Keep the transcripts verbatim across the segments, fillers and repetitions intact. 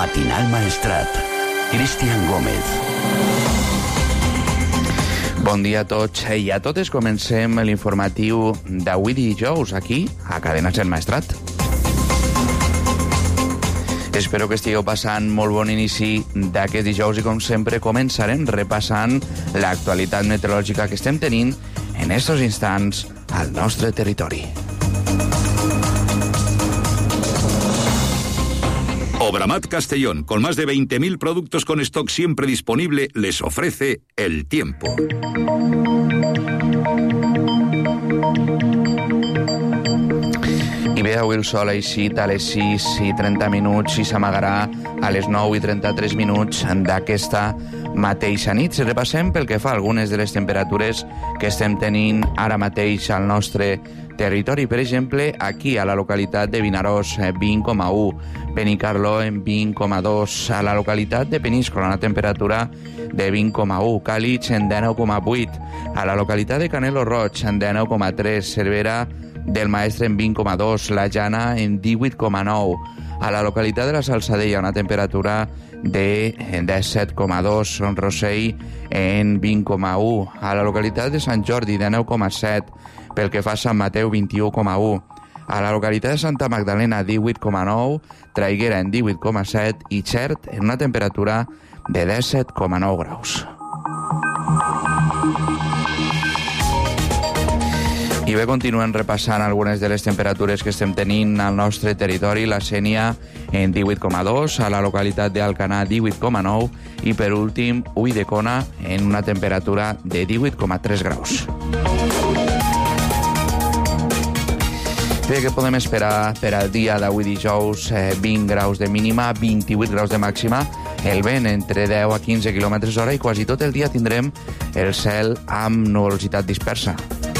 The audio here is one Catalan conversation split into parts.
Matinal Maestrat. Cristian Gómez. Bon dia a tots i a totes. Comencem l'informatiu d'avui dijous aquí, a Cadena Ser Maestrat. Espero que estigueu passant molt bon inici d'aquest dijous i, com sempre, començarem repassant l'actualitat meteorològica que estem tenint en estos instants al nostre territori. Obramat Castellón, con más de veinte mil productos con stock siempre disponible, les ofrece el tiempo. I bé, avui el sol ha eixit a les sis i trenta minuts i s'amagarà a les nou i trenta-tres minuts d'aquesta mateixa nit. Si repassem pel que fa a algunes de les temperatures que estem tenint ara mateix al nostre territori. Per exemple, aquí a la localitat de Vinaròs, vint coma u, Benicarló en vint coma dos, a la localitat de Peníscola una temperatura de vint coma u, Càlig en dinou coma vuit, a la localitat de Canelo Roig en dinou coma tres, Cervera del Maestre en vint coma dos, La Jana en divuit coma nou, a la localitat de la Salzadella una temperatura de disset coma dos, Rossell en vint coma u, a la localitat de Sant Jordi de dinou coma set, pel que fa a Sant Mateu vint-i-u coma u, a la localitat de Santa Magdalena divuit coma nou, Traiguera en divuit coma set i Xert en una temperatura de disset coma nou graus. I bé, continuem repassant algunes de les temperatures que estem tenint al nostre territori. La Sénia en divuit coma dos, a la localitat d'Alcanar divuit coma nou i, per últim, Ulldecona en una temperatura de divuit coma tres graus. Bé, què podem esperar per al dia d'avui dijous? Eh, vint graus de mínima, vint-i-vuit graus de màxima, el vent entre deu a quinze quilòmetres hora i quasi tot el dia tindrem el cel amb nuvolositat dispersa.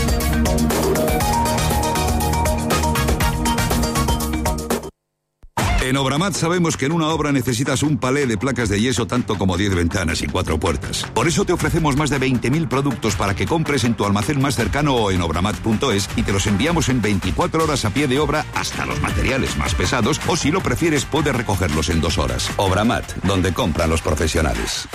En Obramat sabemos que en una obra necesitas un palé de placas de yeso tanto como diez ventanas y cuatro puertas. Por eso te ofrecemos más de veinte mil productos para que compres en tu almacén más cercano o en obramat punto es y te los enviamos en veinticuatro horas a pie de obra hasta los materiales más pesados, o si lo prefieres puedes recogerlos en dos horas. Obramat, donde compran los profesionales.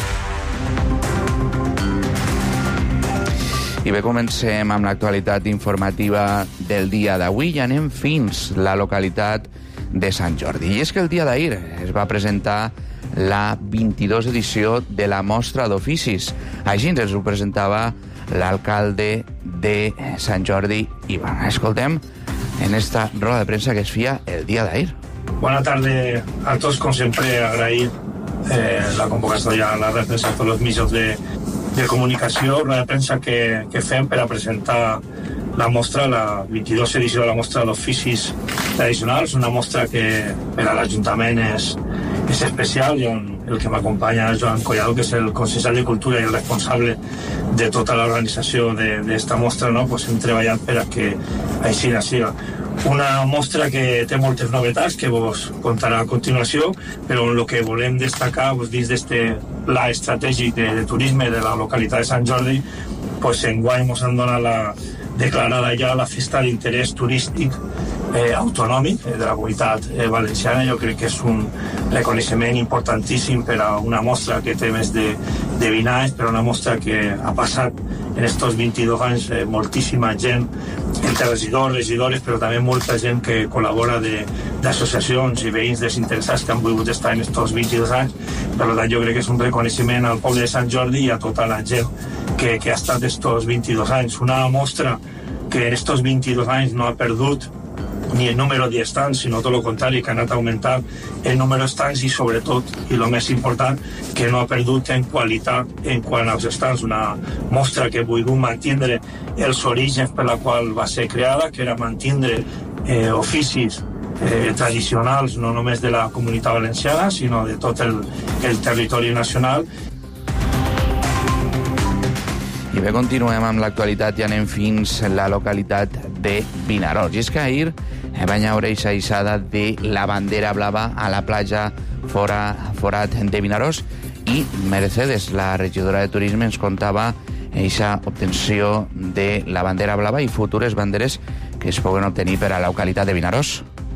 I bé, comencem amb l'actualitat informativa del dia d'avui i anem fins la localitat de Sant Jordi. I és que el dia d'ahir es va presentar la vint-i-dos edició de la Mostra d'Oficis. Així ens ho presentava l'alcalde de Sant Jordi. I bueno, escoltem en esta roda de premsa que es feia el dia d'ahir. Bona tarda a tots, com sempre, agrair eh, la convocatòria a la red de premsa a tots els mitjans de, de comunicació, roda de premsa que, que fem per a presentar la mostra, la vint-i-dos edició de la Mostra d'Oficis Tradicionals, una mostra que per a l'Ajuntament és, és especial, i on el que m'acompanya és Joan Collado, que és el consellera de Cultura i el responsable de tota l'organització d'esta mostra, no? Pues hem treballat per a que així siga. Una mostra que té moltes novetats que vos contarà a continuació, però el que volem destacar pues, dins d'este pla estratègic de, de turisme de la localitat de Sant Jordi, pues, enguany ens han donat la declarada ja la festa d'interès turístic eh, autonòmic eh, de la comunitat eh, valenciana. Jo crec que és un reconeixement importantíssim per a una mostra que té més de, de vint anys, per a una mostra que ha passat en estos vint-i-dos anys eh, moltíssima gent, entre regidors, regidores, però també molta gent que col·labora d'associacions i veïns desinteressats que han volgut estar en estos vint-i-dos anys. Per tant, jo crec que és un reconeixement al poble de Sant Jordi i a tota la gent que, que ha estat estos vint-i-dos anys. Una mostra que en estos vint-i-dos anys no ha perdut ni el número d'estants, sinó tot el contrari, que ha anat augmentant el número d'estants i, sobretot, i el més important, que no ha perdut en qualitat en quant als estants. Una mostra que ha volgut mantenir els orígens per la qual va ser creada, que era mantenir eh, oficis eh, tradicionals, no només de la Comunitat Valenciana, sinó de tot el, el territori nacional. I bé, continuem amb l'actualitat i anem fins a la localitat de Vinaròs. I és que ahir va haver aquesta hissada de la bandera blava a la platja fora, forat de Vinaròs i Mercedes, la regidora de Turisme, ens contava aquesta obtenció de la bandera blava i futures banderes que es puguen obtenir per a la localitat de Vinaròs.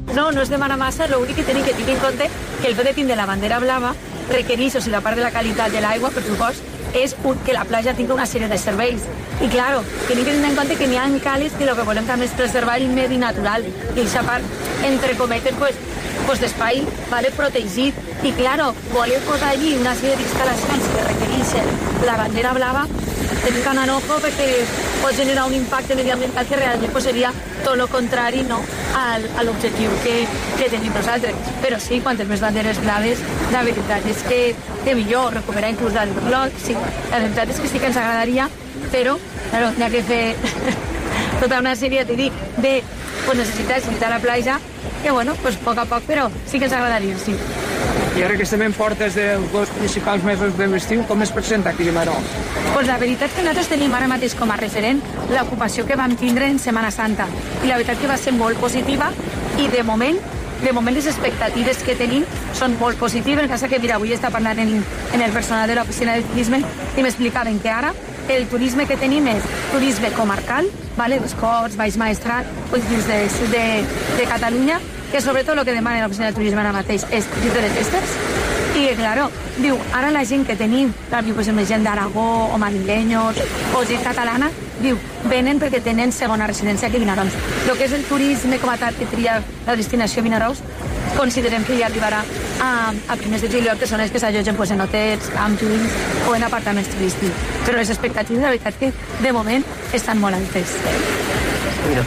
No, no es demana massa, l'únic que tenim que tenir en compte que el fet de tindre la bandera blava requereix, o sigui, la part de la qualitat de l'aigua, per supost, és un, que la platja tingui una sèrie de serveis. I, claro, tenim que tenir en compte que n'hi ha cales que el que volem també és preservar el medi natural i aquesta part, entre cometes, pues, pues d'espai vale, protegit. I, claro, volem posar allí una sèrie d'instal·lacions que requereixen la bandera blava, tenim que anar en ojo perquè pot generar un impacte mediambiental que realment pues, seria tot el contrari, no, al, a l'objectiu que, que tenim nosaltres. Però sí, quantes més banderes blaves, la veritat és que té millor recuperar inclús el blog. Sí, la veritat és que sí que ens agradaria, però claro, hi ha que fer tota una sèrie, t'he dit, de pues, necessitats visitar la platja, que bueno, pues, a poc a poc, però sí que ens agradaria, sí. I ara que estem en portes dels dos principals mesos de l'estiu, com es presenta aquí a Mataró? Pues la veritat que nosaltres tenim ara mateix com a referent l'ocupació que vam tindre en Setmana Santa. I la veritat que va ser molt positiva i de moment, de moment les expectatives que tenim són molt positives. En cas que, mira, avui està parlant en, en el personal de l'oficina de turisme i m'explicaven que ara el turisme que tenim és turisme comarcal, vale? Les Corts, Baix Maestrat, dins de, de, de Catalunya, que sobretot el que demana l'oficina de turisme ara mateix és llibre de festes. I, claro, diu, ara la gent que tenim, clar, diu, pues, gent d'Aragó, o madrileños, o gent catalana, diu, venen perquè tenen segona residència aquí a Vinaròs. El que és el turisme com a tal que tria la destinació a Vinaròs, considerem que ja arribarà a, a primers de juliol, que són els que s'allotgen pues, en hotels, càmpings o en apartaments turístics. Però les expectatives, la veritat, que de moment estan molt altes. Mira.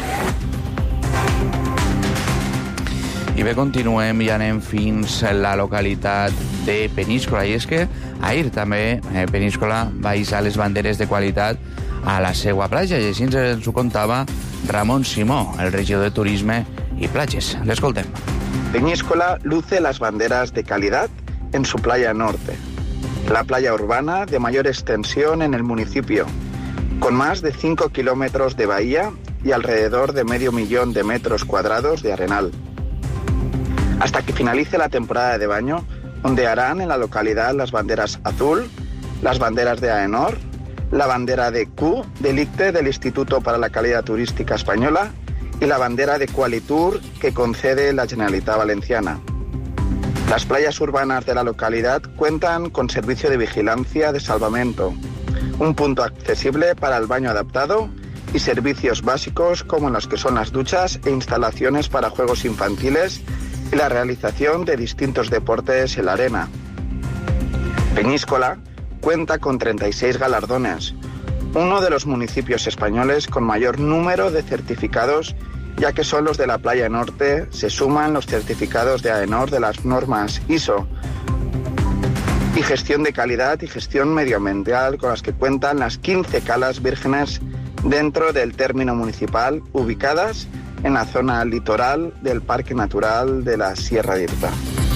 I bé, continuem i anem fins a la localitat de Peníscola. I és que ahir també eh, Peníscola va hissar les banderes de qualitat a la seva platja, i així ens ho contava Ramon Simó, el regidor de Turisme y Platges. L'escoltem. Peñíscola luce las banderas de calidad en su playa norte, la playa urbana de mayor extensión en el municipio, con más de cinco kilómetros de bahía y alrededor de medio millón de metros cuadrados de arenal. Hasta que finalice la temporada de baño, ondearán en la localidad las banderas azul, las banderas de AENOR, la bandera de Q, del I C T E del Instituto para la Calidad Turística Española, y la bandera de Qualitur que concede la Generalitat Valenciana. Las playas urbanas de la localidad cuentan con servicio de vigilancia de salvamento, un punto accesible para el baño adaptado y servicios básicos como los que son las duchas e instalaciones para juegos infantiles y la realización de distintos deportes en la arena. Peñíscola cuenta con treinta y seis galardones, uno de los municipios españoles con mayor número de certificados, ya que son los de la playa norte, se suman los certificados de AENOR de las normas I S O y gestión de calidad y gestión medioambiental con las que cuentan las quince calas vírgenes dentro del término municipal ubicadas en la zona litoral del Parque Natural de la Sierra d'Irta.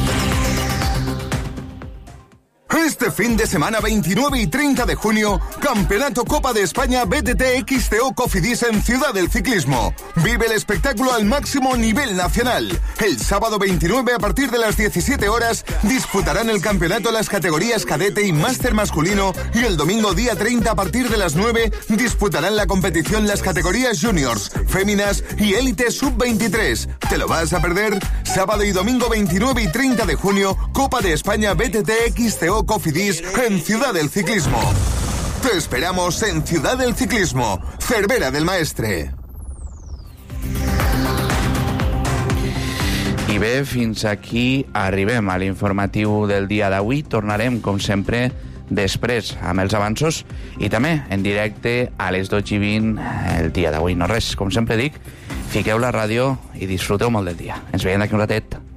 Este fin de semana veintinueve y treinta de junio, Campeonato Copa de España B T T X T O Cofidis en Ciudad del Ciclismo. Vive el espectáculo al máximo nivel nacional. El sábado veintinueve a partir de las diecisiete horas disputarán el campeonato las categorías cadete y máster masculino, y el domingo día treinta a partir de las nueve disputarán la competición las categorías juniors, féminas y élite sub veintitrés. ¿Te lo vas a perder? Sábado y domingo veintinueve y treinta de junio, Copa de España B T T X T O Cofidis en Ciudad del Ciclismo. Te esperamos en Ciudad del Ciclismo, Cervera del Maestre. I bé, fins aquí arribem a l'informatiu del dia d'avui. Tornarem, com sempre, després amb els avanços i també en directe a les dotze i vint el dia d'avui. No res, com sempre dic, fiqueu la ràdio i disfruteu molt del dia. Ens veiem d'aquí un ratet.